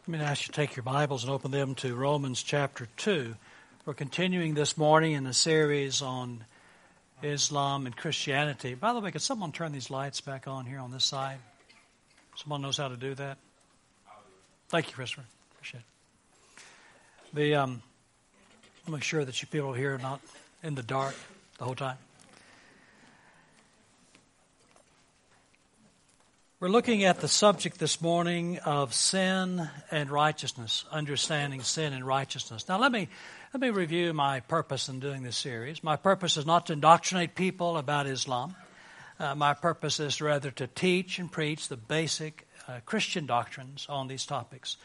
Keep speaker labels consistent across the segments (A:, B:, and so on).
A: Let me ask you to take your Bibles and open them to Romans chapter 2. We're continuing this morning in a series on Islam and Christianity. By the way, could someone turn these lights back on here on this side? Someone knows how to do that? Thank you, Christopher. Appreciate it. I'll make sure that you people here are not in the dark the whole time. We're looking at the subject this morning of sin and righteousness, understanding sin and righteousness. Now, let me review my purpose in doing this series. My purpose is not to indoctrinate people about Islam. My purpose is rather to teach and preach the basic Christian doctrines on these topics.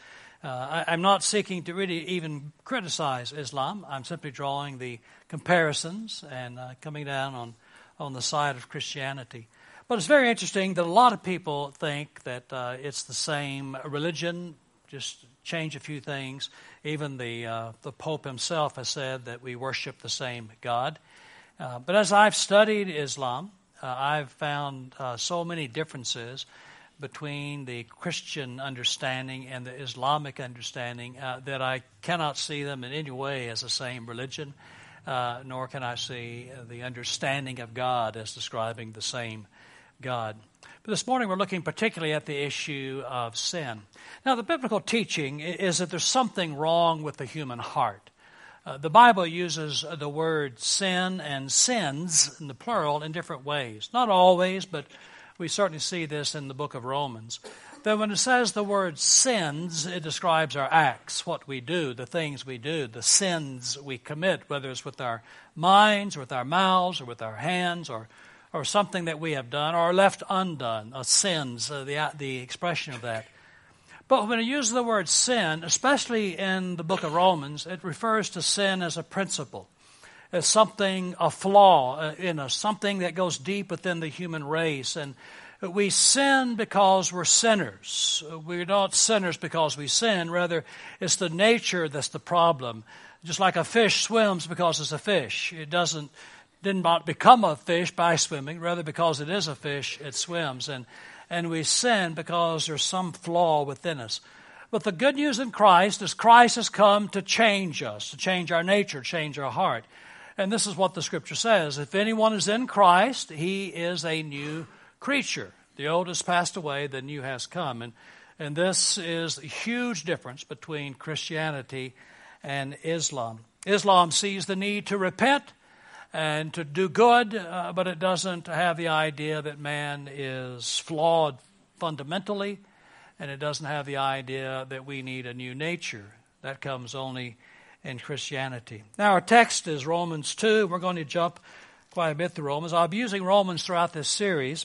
A: I'm not seeking to really even criticize Islam. I'm simply drawing the comparisons and coming down on the side of Christianity. But it's very interesting that a lot of people think that it's the same religion, just change a few things. Even the Pope himself has said that we worship the same God. But as I've studied Islam, I've found so many differences between the Christian understanding and the Islamic understanding that I cannot see them in any way as the same religion, nor can I see the understanding of God as describing the same God. But this morning we're looking particularly at the issue of sin. Now, the biblical teaching is that there's something wrong with the human heart. The Bible uses the word sin and sins in the plural in different ways. Not always, but we certainly see this in the book of Romans. That when it says the word sins, it describes our acts, what we do, the things we do, the sins we commit, whether it's with our minds, or with our mouths, or with our hands, or something that we have done or left undone, sins, the expression of that. But when it uses the word sin, especially in the book of Romans, it refers to sin as a principle, as something, a flaw in us, something that goes deep within the human race. And we sin because we're sinners. We're not sinners because we sin. Rather, it's the nature that's the problem. Just like a fish swims because it's a fish. It did not become a fish by swimming. Rather, because it is a fish, it swims. And we sin because there's some flaw within us. But the good news in Christ is Christ has come to change us, to change our nature, change our heart. And this is what the Scripture says. If anyone is in Christ, he is a new creature. The old has passed away, the new has come. And this is a huge difference between Christianity and Islam. Islam sees the need to repent and to do good, but it doesn't have the idea that man is flawed fundamentally, and it doesn't have the idea that we need a new nature. That comes only in Christianity. Now, our text is Romans 2. We're going to jump quite a bit through Romans. I'll be using Romans throughout this series,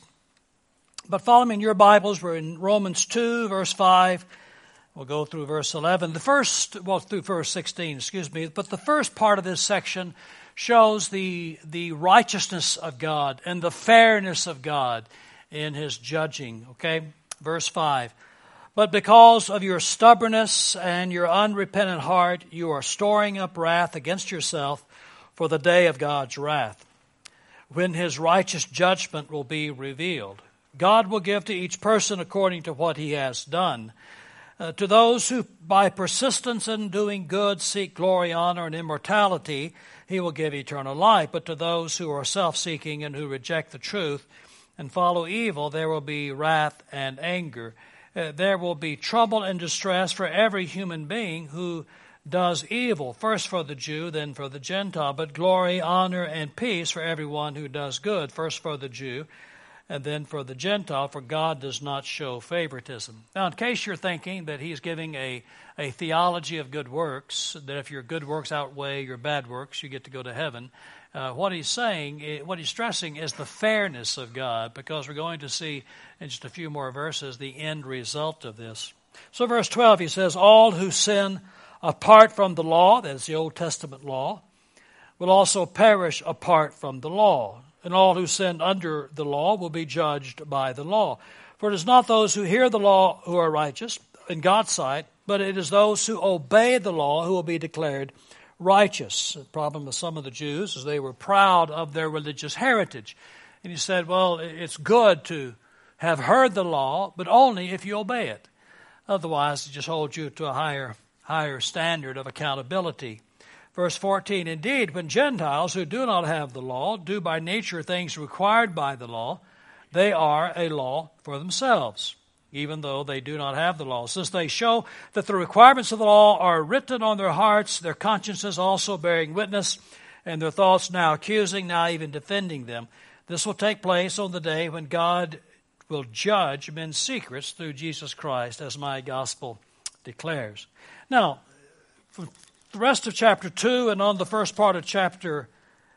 A: but follow me in your Bibles. We're in Romans 2, verse 5. We'll go through verse 11. Through verse 16, but the first part of this section shows the righteousness of God and the fairness of God in His judging. Okay? Verse 5. But because of your stubbornness and your unrepentant heart, you are storing up wrath against yourself for the day of God's wrath, when His righteous judgment will be revealed. God will give to each person according to what he has done. To those who by persistence in doing good seek glory, honor, and immortality, He will give eternal life. But to those who are self-seeking and who reject the truth and follow evil, there will be wrath and anger. There will be trouble and distress for every human being who does evil, first for the Jew, then for the Gentile. But glory, honor, and peace for everyone who does good, first for the Jew, and then for the Gentile, for God does not show favoritism. Now, in case you're thinking that He's giving a theology of good works, that if your good works outweigh your bad works, you get to go to heaven, what he's stressing is the fairness of God, because we're going to see in just a few more verses the end result of this. So verse 12, he says, all who sin apart from the law, that is the Old Testament law, will also perish apart from the law. And all who sin under the law will be judged by the law. For it is not those who hear the law who are righteous in God's sight, but it is those who obey the law who will be declared righteous. The problem with some of the Jews is they were proud of their religious heritage. And he said, well, it's good to have heard the law, but only if you obey it. Otherwise, it just holds you to a higher standard of accountability. Verse 14, indeed, when Gentiles who do not have the law do by nature things required by the law, they are a law for themselves, even though they do not have the law. Since they show that the requirements of the law are written on their hearts, their consciences also bearing witness, and their thoughts now accusing, now even defending them. This will take place on the day when God will judge men's secrets through Jesus Christ, as my gospel declares. Now, for the rest of chapter 2 and on the first part of chapter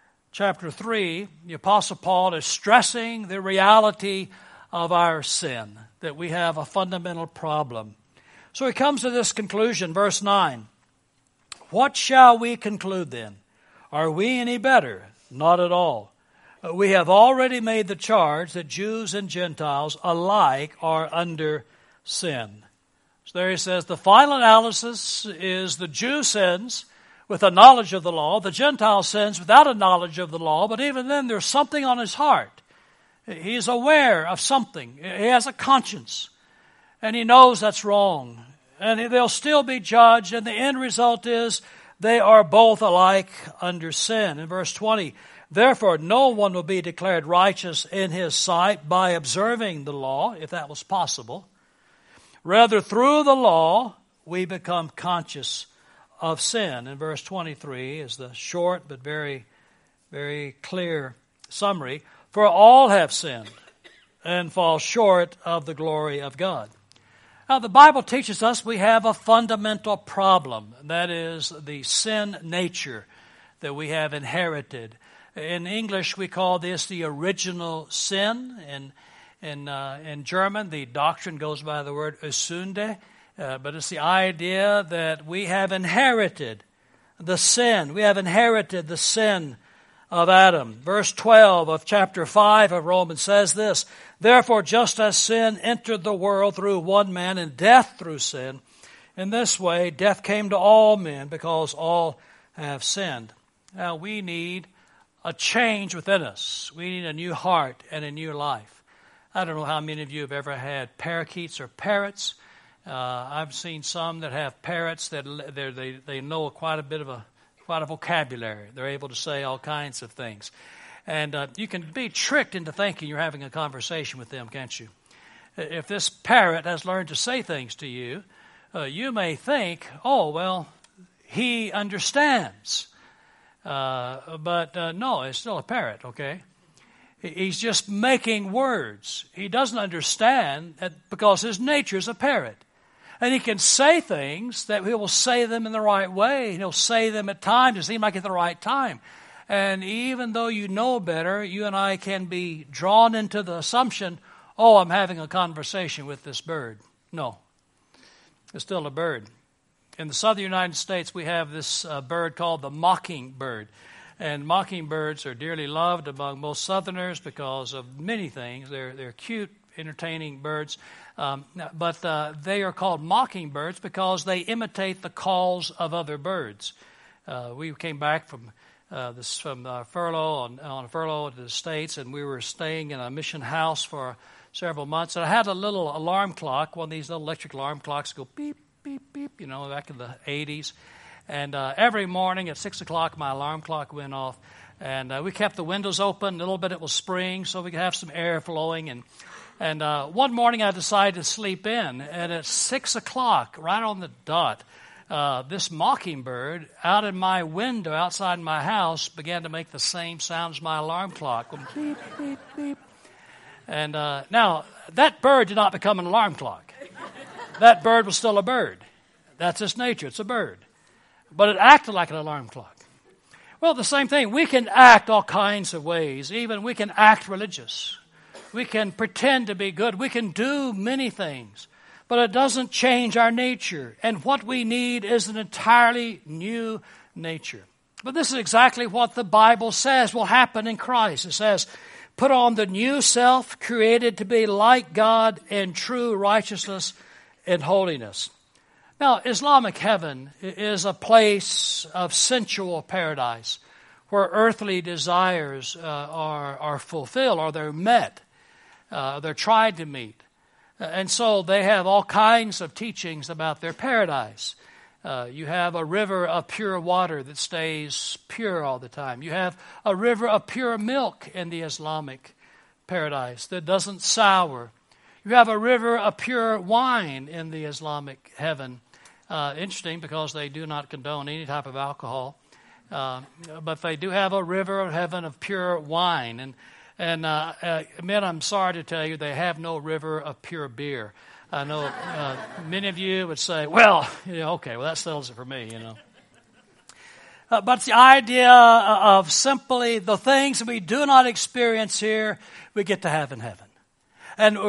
A: 3, the Apostle Paul is stressing the reality of our sin, that we have a fundamental problem. So he comes to this conclusion, verse 9. What shall we conclude then? Are we any better? Not at all. We have already made the charge that Jews and Gentiles alike are under sin. So there he says the final analysis is the Jew sins with a knowledge of the law, the Gentile sins without a knowledge of the law, but even then there's something on his heart. He's aware of something. He has a conscience, and he knows that's wrong. And they'll still be judged, and the end result is they are both alike under sin. In verse 20, therefore no one will be declared righteous in his sight by observing the law, if that was possible. Rather, through the law, we become conscious of sin. In verse 23 is the short but very, very clear summary. For all have sinned and fall short of the glory of God. Now, the Bible teaches us we have a fundamental problem. That is the sin nature that we have inherited. In English, we call this the original sin. In German, the doctrine goes by the word Sünde, but it's the idea that we have inherited the sin. We have inherited the sin of Adam. Verse 12 of chapter 5 of Romans says this, therefore, just as sin entered the world through one man and death through sin, in this way death came to all men because all have sinned. Now, we need a change within us. We need a new heart and a new life. I don't know how many of you have ever had parakeets or parrots. I've seen some that have parrots that they know quite a vocabulary. They're able to say all kinds of things. And you can be tricked into thinking you're having a conversation with them, can't you? If this parrot has learned to say things to you, you may think, oh, well, he understands. But no, it's still a parrot, okay? He's just making words. He doesn't understand that because his nature is a parrot. And he can say things that he will say them in the right way. He'll say them at times to seem like at the right time. And even though you know better, you and I can be drawn into the assumption, oh, I'm having a conversation with this bird. No, it's still a bird. In the southern United States, we have this bird called the mockingbird. And mockingbirds are dearly loved among most Southerners because of many things. They're cute, entertaining birds. But they are called mockingbirds because they imitate the calls of other birds. We came back from furlough on a furlough to the States, and we were staying in a mission house for several months. And I had a little alarm clock, one of these little electric alarm clocks go beep, beep, beep, back in the 80s. And every morning at 6 o'clock, my alarm clock went off. And we kept the windows open. A little bit it was spring, so we could have some air flowing. And one morning I decided to sleep in. And at 6 o'clock, right on the dot, this mockingbird out in my window outside my house began to make the same sound as my alarm clock. Beep, beep, beep. And now, that bird did not become an alarm clock. That bird was still a bird. That's its nature. It's a bird. But it acted like an alarm clock. Well, the same thing. We can act all kinds of ways. Even we can act religious. We can pretend to be good. We can do many things. But it doesn't change our nature. And what we need is an entirely new nature. But this is exactly what the Bible says will happen in Christ. It says, put on the new self created to be like God in true righteousness and holiness. Now, Islamic heaven is a place of sensual paradise where earthly desires are fulfilled or they're met. They're tried to meet. And so they have all kinds of teachings about their paradise. You have a river of pure water that stays pure all the time. You have a river of pure milk in the Islamic paradise that doesn't sour. You have a river of pure wine in the Islamic heaven. Interesting, because they do not condone any type of alcohol. But they do have a river of heaven of pure wine. And men, I'm sorry to tell you, they have no river of pure beer. I know many of you would say, well, okay, well, that settles it for me, But it's the idea of simply the things that we do not experience here, we get to have in heaven. And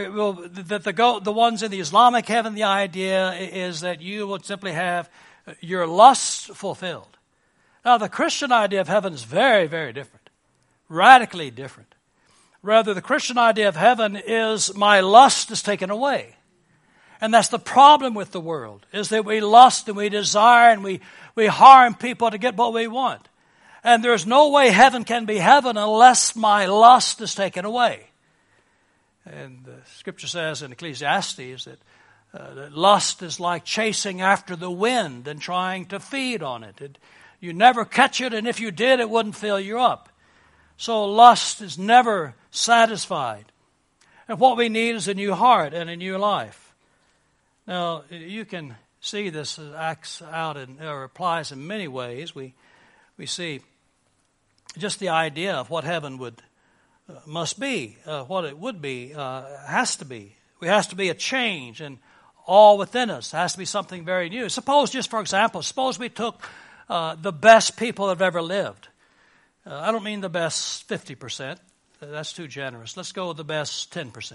A: the ones in the Islamic heaven, the idea is that you will simply have your lusts fulfilled. Now, the Christian idea of heaven is very, very different, radically different. Rather, the Christian idea of heaven is my lust is taken away. And that's the problem with the world, is that we lust and we desire and we harm people to get what we want. And there's no way heaven can be heaven unless my lust is taken away. And the Scripture says in Ecclesiastes that lust is like chasing after the wind and trying to feed on it. You never catch it, and if you did, it wouldn't fill you up. So lust is never satisfied. And what we need is a new heart and a new life. Now, you can see this acts out or applies in many ways. We see just the idea of what heaven must be, what it would be, has to be. There has to be a change, and all within us has to be something very new. Suppose, just for example, we took the best people that have ever lived. I don't mean the best 50%. That's too generous. Let's go with the best 10%.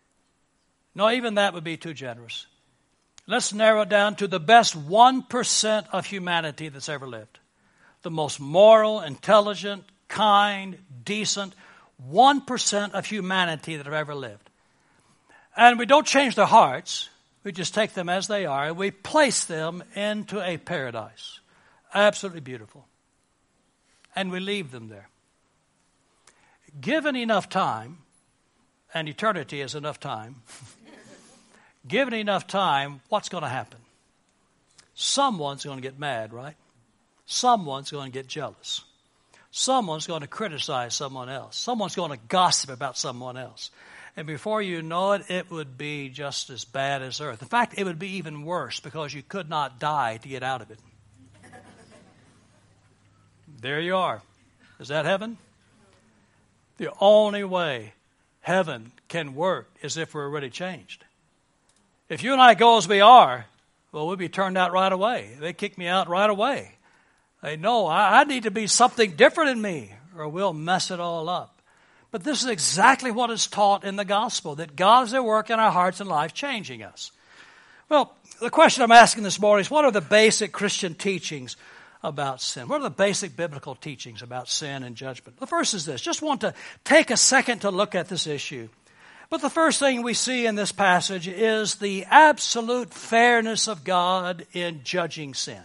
A: No, even that would be too generous. Let's narrow it down to the best 1% of humanity that's ever lived. The most moral, intelligent, kind, decent 1% of humanity that have ever lived. And we don't change their hearts. We just take them as they are and we place them into a paradise. Absolutely beautiful. And we leave them there. Given enough time, and eternity is enough time, given enough time, what's going to happen? Someone's going to get mad, right? Someone's going to get jealous. Someone's going to criticize someone else. Someone's going to gossip about someone else. And before you know it, it would be just as bad as earth. In fact, it would be even worse because you could not die to get out of it. There you are. Is that heaven? The only way heaven can work is if we're really changed. If you and I go as we are, well, we'll be turned out right away. They kick me out right away. They know I need to be something different in me or we'll mess it all up. But this is exactly what is taught in the gospel, that God is at work in our hearts and life changing us. Well, the question I'm asking this morning is, what are the basic Christian teachings about sin? What are the basic biblical teachings about sin and judgment? The first is this. Just want to take a second to look at this issue. But the first thing we see in this passage is the absolute fairness of God in judging sin.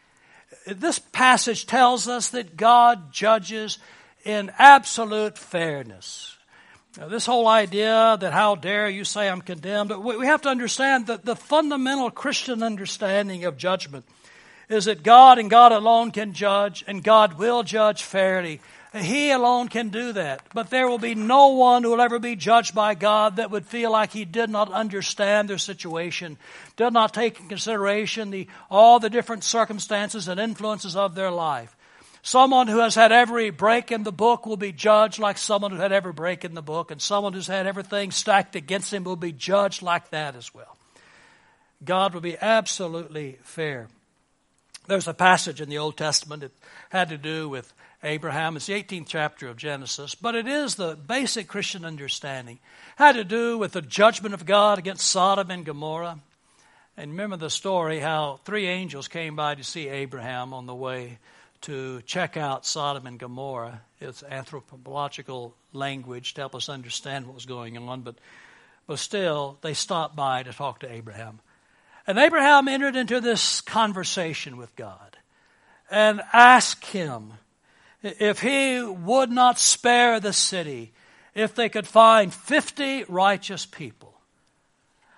A: This passage tells us that God judges in absolute fairness. Now, this whole idea that how dare you say I'm condemned, we have to understand that the fundamental Christian understanding of judgment is that God and God alone can judge, and God will judge fairly. He alone can do that. But there will be no one who will ever be judged by God that would feel like he did not understand their situation, did not take in consideration all the different circumstances and influences of their life. Someone who has had every break in the book will be judged like someone who had every break in the book, and someone who's had everything stacked against him will be judged like that as well. God will be absolutely fair. There's a passage in the Old Testament that had to do with Abraham. It's the 18th chapter of Genesis, but it is the basic Christian understanding. It had to do with the judgment of God against Sodom and Gomorrah. And remember the story how 3 angels came by to see Abraham on the way to check out Sodom and Gomorrah. It's anthropological language to help us understand what was going on, but still they stopped by to talk to Abraham. And Abraham entered into this conversation with God and asked him if he would not spare the city if they could find 50 righteous people.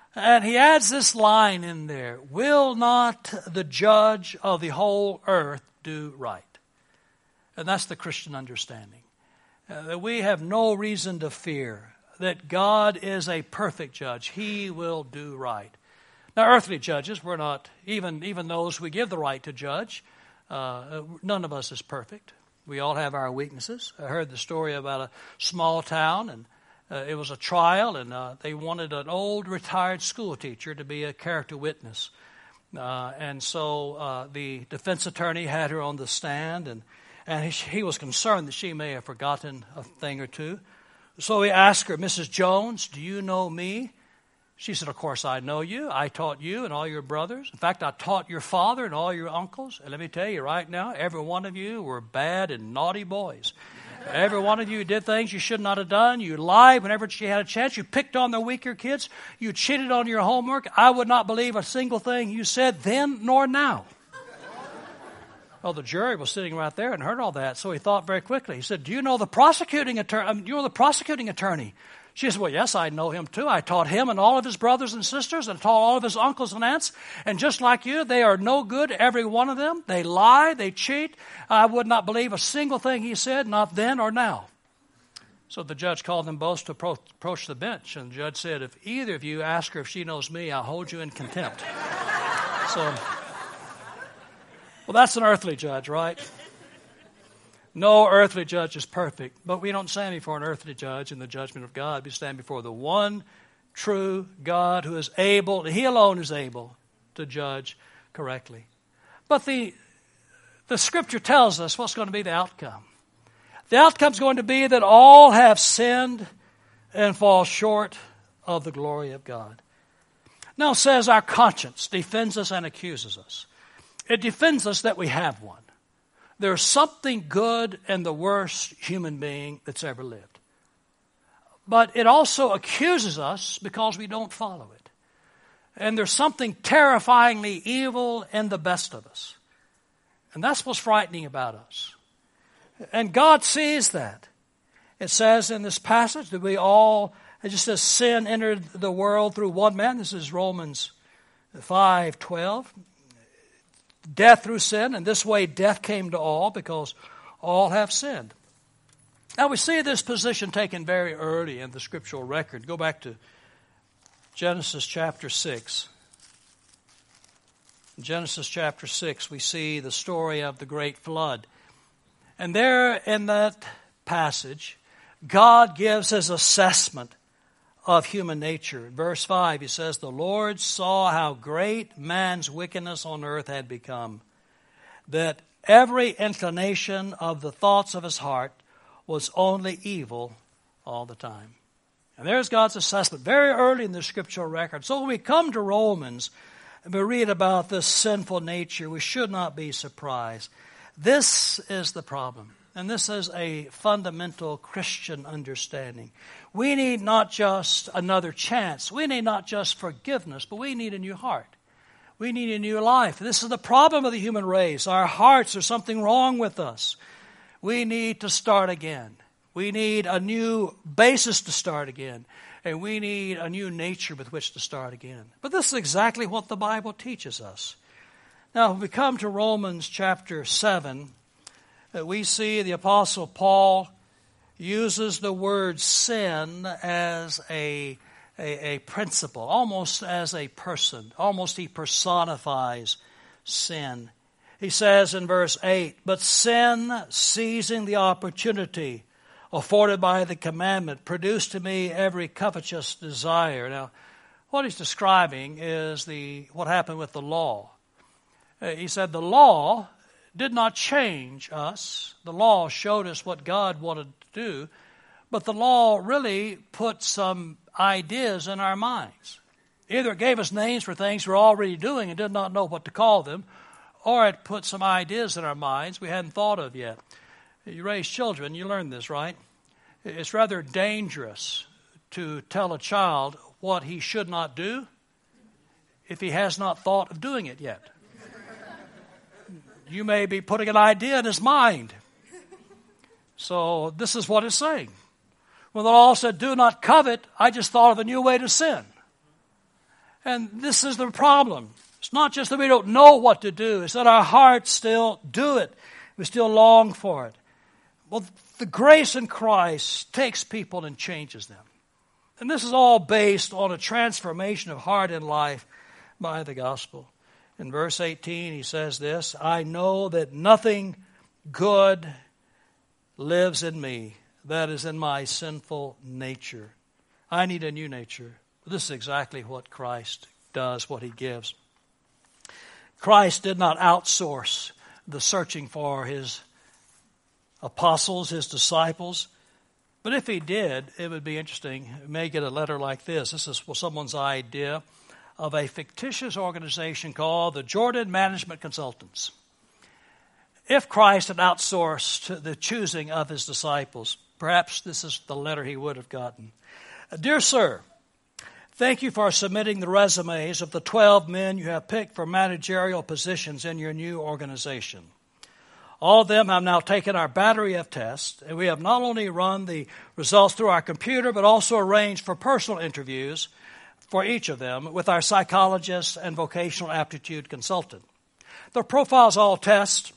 A: And he adds this line in there, will not the judge of the whole earth do right? And that's the Christian understanding. That we have no reason to fear, that God is a perfect judge. He will do right. Now, earthly judges, we're not, even those we give the right to judge, none of us is perfect. We all have our weaknesses. I heard the story about a small town, and it was a trial, and they wanted an old retired school teacher to be a character witness. And so the defense attorney had her on the stand, and he was concerned that she may have forgotten a thing or two. So he asked her, Mrs. Jones, do you know me? She said, of course I know you. I taught you and all your brothers. In fact, I taught your father and all your uncles. And let me tell you right now, every one of you were bad and naughty boys. Every one of you did things you should not have done. You lied whenever you had a chance. You picked on the weaker kids. You cheated on your homework. I would not believe a single thing you said then nor now. Well, the jury was sitting right there and heard all that, so he thought very quickly. He said, do you know the prosecuting attorney? You know the prosecuting attorney? She said, well, yes, I know him too. I taught him and all of his brothers and sisters and taught all of his uncles and aunts. And just like you, they are no good, every one of them. They lie, they cheat. I would not believe a single thing he said, not then or now. So the judge called them both to approach the bench. And the judge said, if either of you ask her if she knows me, I'll hold you in contempt. Well, that's an earthly judge, right? No earthly judge is perfect, but we don't stand before an earthly judge in the judgment of God. We stand before the one true God who is able, He alone is able to judge correctly. But the Scripture tells us what's going to be the outcome. The outcome is going to be that all have sinned and fall short of the glory of God. Now it says our conscience defends us and accuses us. It defends us that we have one. There's something good in the worst human being that's ever lived. But it also accuses us because we don't follow it. And there's something terrifyingly evil in the best of us. And that's what's frightening about us. And God sees that. It says in this passage that it just says sin entered the world through one man. This is Romans 5:12. Death through sin, and this way death came to all because all have sinned. Now we see this position taken very early in the scriptural record. Go back to Genesis chapter 6. In Genesis chapter 6, we see the story of the great flood. And there in that passage, God gives His assessment of human nature. In verse 5, He says, the Lord saw how great man's wickedness on earth had become, that every inclination of the thoughts of his heart was only evil all the time. And there's God's assessment very early in the scriptural record. So when we come to Romans and we read about this sinful nature, we should not be surprised. This is the problem. And this is a fundamental Christian understanding. We need not just another chance. We need not just forgiveness, but we need a new heart. We need a new life. This is the problem of the human race. Our hearts, there's something wrong with us. We need to start again. We need a new basis to start again. And we need a new nature with which to start again. But this is exactly what the Bible teaches us. Now, when we come to Romans chapter 7, we see the Apostle Paul uses the word sin as a principle, almost as a person. Almost he personifies sin. He says in verse 8, but sin, seizing the opportunity afforded by the commandment, produced to me every covetous desire. Now, what he's describing is what happened with the law. He said the law did not change us. The law showed us what God wanted to do, but the law really put some ideas in our minds. Either it gave us names for things we're already doing and did not know what to call them, or it put some ideas in our minds we hadn't thought of yet. You raise children, you learn this, right? It's rather dangerous to tell a child what he should not do if he has not thought of doing it yet. You may be putting an idea in his mind. So this is what it's saying. When the law said, do not covet, I just thought of a new way to sin. And this is the problem. It's not just that we don't know what to do. It's that our hearts still do it. We still long for it. Well, the grace in Christ takes people and changes them. And this is all based on a transformation of heart and life by the gospel. In verse 18, he says this, I know that nothing good lives in me, that is in my sinful nature. I need a new nature. This is exactly what Christ does, what he gives. Christ did not outsource the searching for his apostles, his disciples. But if he did, it would be interesting. You may get a letter like this. This is someone's idea of a fictitious organization called the Jordan Management Consultants. If Christ had outsourced the choosing of his disciples, perhaps this is the letter he would have gotten. Dear sir, thank you for submitting the resumes of the 12 men you have picked for managerial positions in your new organization. All of them have now taken our battery of tests, and we have not only run the results through our computer, but also arranged for personal interviews for each of them with our psychologist and vocational aptitude consultant. The profiles of all tests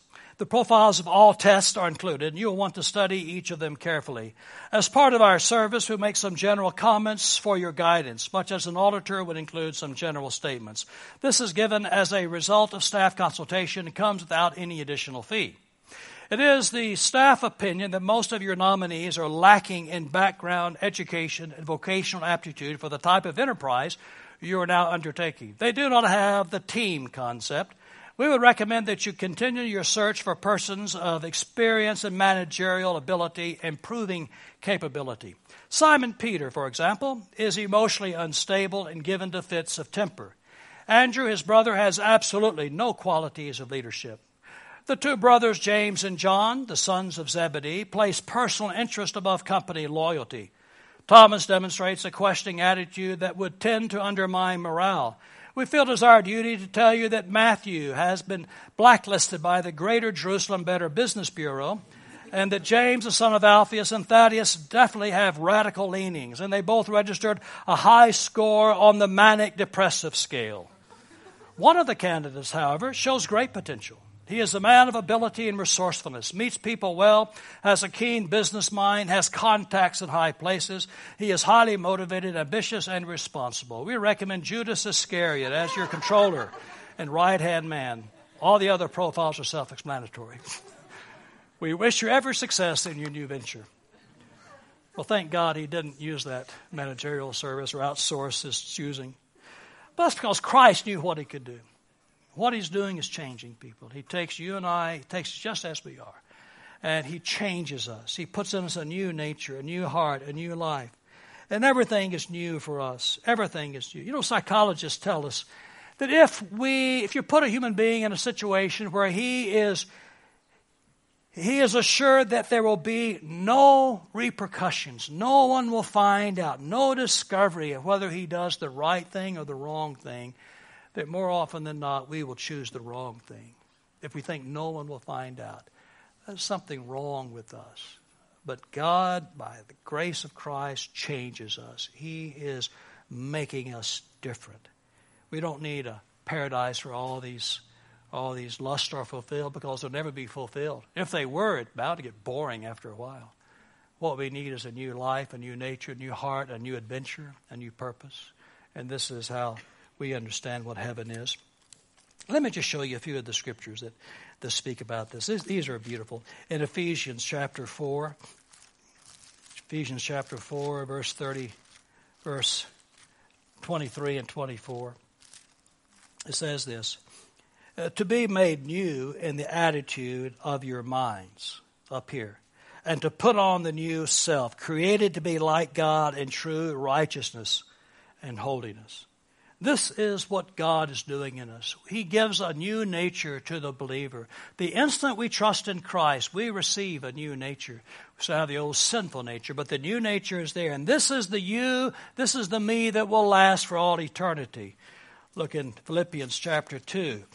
A: are included, and you'll want to study each of them carefully. As part of our service, we make some general comments for your guidance, much as an auditor would include some general statements. This is given as a result of staff consultation and comes without any additional fee. It is the staff opinion that most of your nominees are lacking in background, education, and vocational aptitude for the type of enterprise you are now undertaking. They do not have the team concept. We would recommend that you continue your search for persons of experience and managerial ability and proving capability. Simon Peter, for example, is emotionally unstable and given to fits of temper. Andrew, his brother, has absolutely no qualities of leadership. The two brothers, James and John, the sons of Zebedee, place personal interest above company loyalty. Thomas demonstrates a questioning attitude that would tend to undermine morale. We feel it is our duty to tell you that Matthew has been blacklisted by the Greater Jerusalem Better Business Bureau, and that James, the son of Alphaeus, and Thaddeus definitely have radical leanings, and they both registered a high score on the manic-depressive scale. One of the candidates, however, shows great potential. He is a man of ability and resourcefulness, meets people well, has a keen business mind, has contacts in high places. He is highly motivated, ambitious, and responsible. We recommend Judas Iscariot as your controller and right-hand man. All the other profiles are self-explanatory. We wish you every success in your new venture. Well, thank God he didn't use that managerial service or outsource his choosing. But that's because Christ knew what he could do. What he's doing is changing people. He takes you and I, he takes us just as we are, and he changes us. He puts in us a new nature, a new heart, a new life. And everything is new for us. Everything is new. You know, psychologists tell us that if you put a human being in a situation where he is assured that there will be no repercussions, no one will find out, no discovery of whether he does the right thing or the wrong thing, that more often than not, we will choose the wrong thing. If we think no one will find out, there's something wrong with us. But God, by the grace of Christ, changes us. He is making us different. We don't need a paradise where all these lusts are fulfilled, because they'll never be fulfilled. If they were, it's bound to get boring after a while. What we need is a new life, a new nature, a new heart, a new adventure, a new purpose. And this is how we understand what heaven is. Let me just show you a few of the scriptures that speak about this. These are beautiful. In Ephesians chapter 4, verse 23 and 24, it says this, to be made new in the attitude of your minds, up here, and to put on the new self, created to be like God in true righteousness and holiness. This is what God is doing in us. He gives a new nature to the believer. The instant we trust in Christ, we receive a new nature. We still have the old sinful nature, but the new nature is there. And this is the you, this is the me that will last for all eternity. Look in Philippians chapter 2,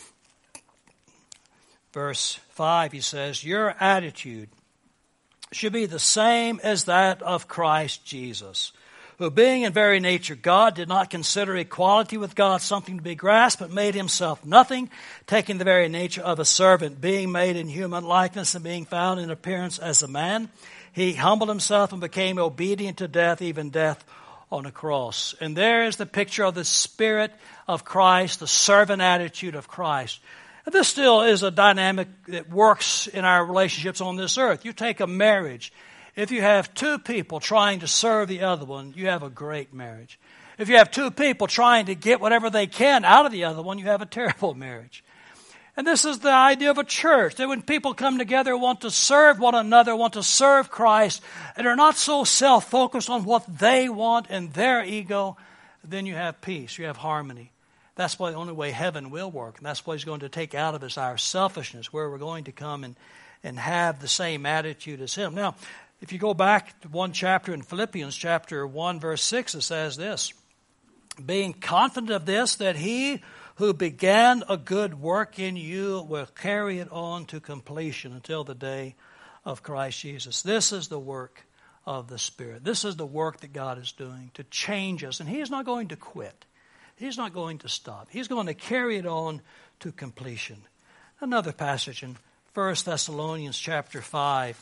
A: verse 5, he says, your attitude should be the same as that of Christ Jesus, who being in very nature God did not consider equality with God something to be grasped, but made himself nothing, taking the very nature of a servant, being made in human likeness and being found in appearance as a man. He humbled himself and became obedient to death, even death on a cross. And there is the picture of the Spirit of Christ, the servant attitude of Christ. And this still is a dynamic that works in our relationships on this earth. You take a marriage. If you have two people trying to serve the other one, you have a great marriage. If you have two people trying to get whatever they can out of the other one, you have a terrible marriage. And this is the idea of a church, that when people come together, want to serve one another, want to serve Christ, and are not so self-focused on what they want and their ego, then you have peace, you have harmony. That's why the only way heaven will work, and that's what he's going to take out of us, our selfishness, where we're going to come and have the same attitude as him. Now, if you go back to one chapter in Philippians, chapter 1, verse 6, it says this, being confident of this, that he who began a good work in you will carry it on to completion until the day of Christ Jesus. This is the work of the Spirit. This is the work that God is doing to change us. And he is not going to quit. He's not going to stop. He's going to carry it on to completion. Another passage in 1 Thessalonians chapter 5,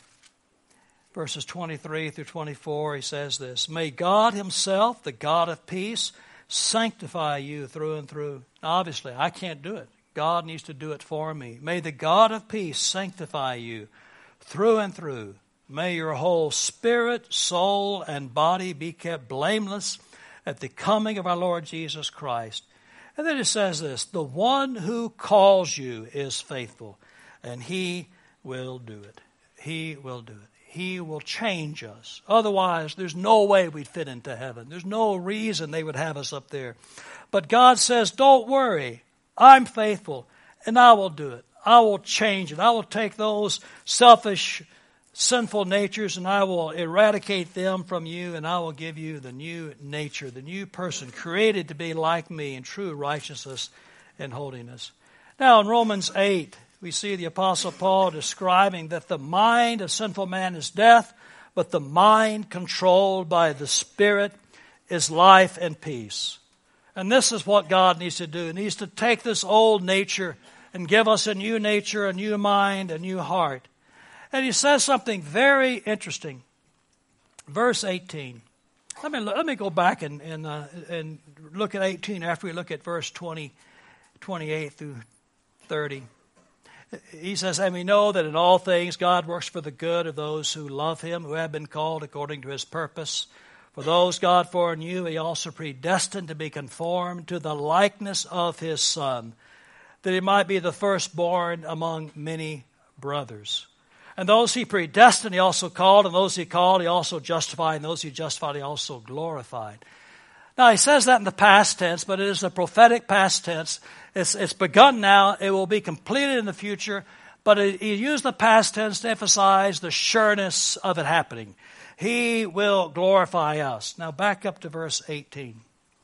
A: verses 23 through 24, he says this, may God himself, the God of peace, sanctify you through and through. Obviously, I can't do it. God needs to do it for me. May the God of peace sanctify you through and through. May your whole spirit, soul, and body be kept blameless at the coming of our Lord Jesus Christ. And then it says this, the one who calls you is faithful, and he will do it. He will do it. He will change us. Otherwise, there's no way we'd fit into heaven. There's no reason they would have us up there. But God says, don't worry. I'm faithful, and I will do it. I will change it. I will take those selfish, sinful natures, and I will eradicate them from you, and I will give you the new nature, the new person, created to be like me in true righteousness and holiness. Now, in Romans 8, we see the Apostle Paul describing that the mind of sinful man is death, but the mind controlled by the Spirit is life and peace. And this is what God needs to do. He needs to take this old nature and give us a new nature, a new mind, a new heart. And he says something very interesting. Verse 18. Let me go back and look at 18 after we look at verse 20, 28 through 30. He says, and we know that in all things God works for the good of those who love him, who have been called according to his purpose. For those God foreknew, he also predestined to be conformed to the likeness of his Son, that he might be the firstborn among many brothers. And those he predestined, he also called, and those he called, he also justified, and those he justified, he also glorified. Now, he says that in the past tense, but it is a prophetic past tense. It's begun now. It will be completed in the future. But he used the past tense to emphasize the sureness of it happening. He will glorify us. Now, back up to verse 18.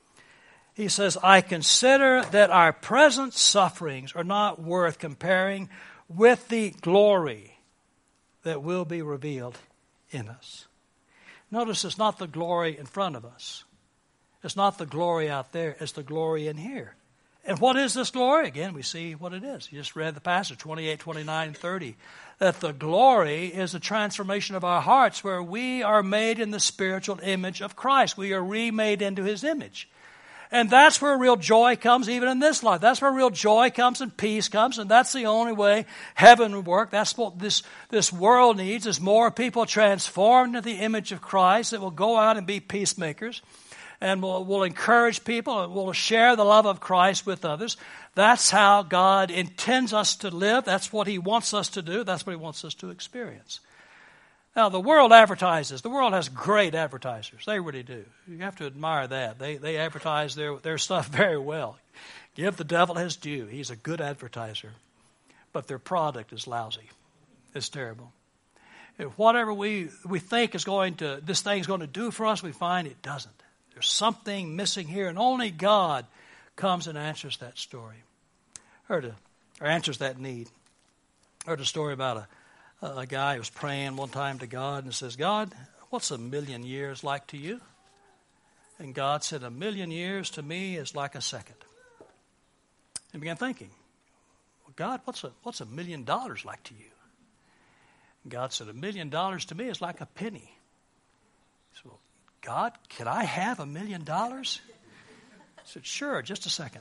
A: He says, I consider that our present sufferings are not worth comparing with the glory that will be revealed in us. Notice it's not the glory in front of us. It's not the glory out there. It's the glory in here. And what is this glory? Again, we see what it is. You just read the passage, 28, 29, and 30. That the glory is the transformation of our hearts where we are made in the spiritual image of Christ. We are remade into his image. And that's where real joy comes even in this life. That's where real joy comes and peace comes. And that's the only way heaven will work. That's what this world needs, is more people transformed into the image of Christ that will go out and be peacemakers. And we'll encourage people, and we'll share the love of Christ with others. That's how God intends us to live. That's what he wants us to do. That's what he wants us to experience. Now, the world advertises. The world has great advertisers. They really do. You have to admire that. They advertise their stuff very well. Give the devil his due. He's a good advertiser. But their product is lousy. It's terrible. Whatever we think this thing's going to do for us, we find it doesn't. There's something missing here, and only God comes and answers that story, or answers that need. I heard a story about a guy who was praying one time to God and says, God, what's 1,000,000 years like to you? And God said, 1,000,000 years to me is like a second. And began thinking, well, God, what's $1,000,000 like to you? And God said, $1,000,000 to me is like a penny. He said, well, God, can I have $1,000,000? I said, sure, just a second.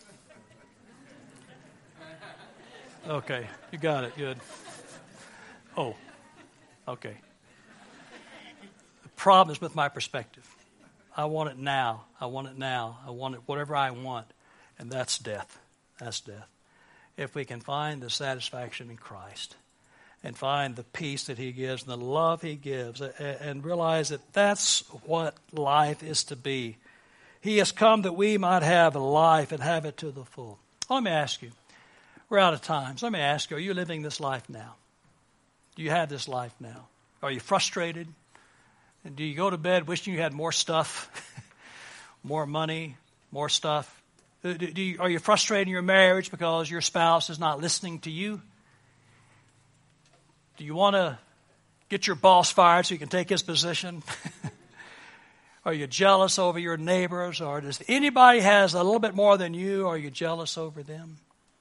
A: Okay, you got it, good. Oh, okay. The problem is with my perspective. I want it now. I want it now. I want it whatever I want. And that's death. That's death. If we can find the satisfaction in Christ and find the peace that He gives and the love He gives and realize that that's what life is to be. He has come that we might have life and have it to the full. Let me ask you. We're out of time. So let me ask you, are you living this life now? Do you have this life now? Are you frustrated? And do you go to bed wishing you had more stuff, more money, more stuff? Are you frustrated in your marriage because your spouse is not listening to you? Do you want to get your boss fired so you can take his position? Are you jealous over your neighbors? Or does anybody has a little bit more than you? Are you jealous over them?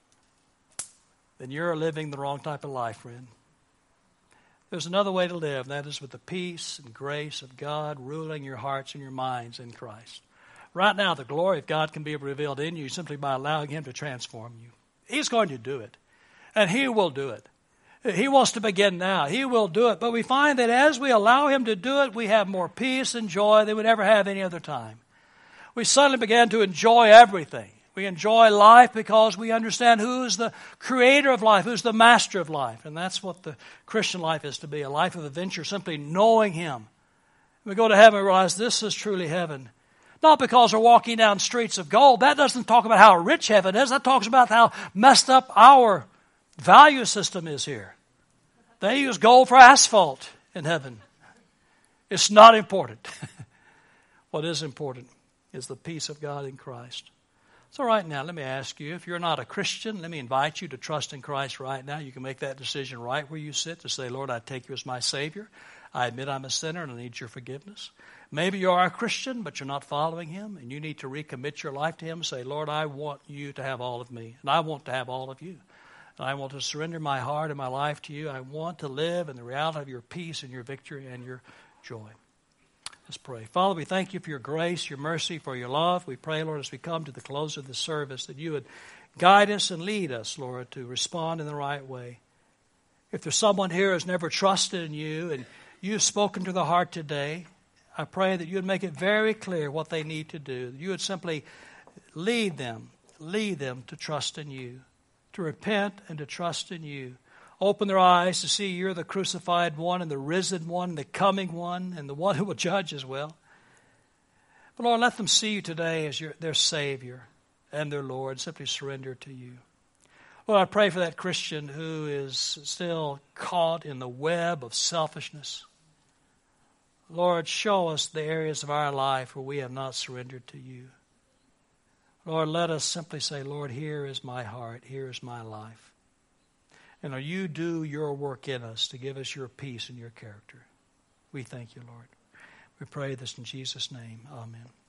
A: Then you're living the wrong type of life, friend. There's another way to live, and that is with the peace and grace of God ruling your hearts and your minds in Christ. Right now, the glory of God can be revealed in you simply by allowing Him to transform you. He's going to do it, and He will do it. He wants to begin now. He will do it. But we find that as we allow Him to do it, we have more peace and joy than we'd ever have any other time. We suddenly begin to enjoy everything. We enjoy life because we understand who is the creator of life, who's the master of life. And that's what the Christian life is to be, a life of adventure, simply knowing Him. We go to heaven and realize this is truly heaven. Not because we're walking down streets of gold. That doesn't talk about how rich heaven is. That talks about how messed up our value system is here. They use gold for asphalt in heaven. It's not important. What is important is the peace of God in Christ. So right now, let me ask you, if you're not a Christian, let me invite you to trust in Christ right now. You can make that decision right where you sit to say, Lord, I take you as my Savior. I admit I'm a sinner and I need your forgiveness. Maybe you are a Christian, but you're not following Him, and you need to recommit your life to Him. Say, Lord, I want you to have all of me, and I want to have all of you. And I want to surrender my heart and my life to you. I want to live in the reality of your peace and your victory and your joy. Let's pray. Father, we thank you for your grace, your mercy, for your love. We pray, Lord, as we come to the close of this service, that you would guide us and lead us, Lord, to respond in the right way. If there's someone here who has never trusted in you and you've spoken to the heart today, I pray that you would make it very clear what they need to do. You would simply lead them to trust in you, to repent and to trust in you. Open their eyes to see you're the crucified one and the risen one, the coming one, and the one who will judge as well. But Lord, let them see you today as their Savior and their Lord. Simply surrender to you. Lord, I pray for that Christian who is still caught in the web of selfishness. Lord, show us the areas of our life where we have not surrendered to you. Lord, let us simply say, Lord, here is my heart, here is my life. And you do your work in us to give us your peace and your character. We thank you, Lord. We pray this in Jesus' name. Amen.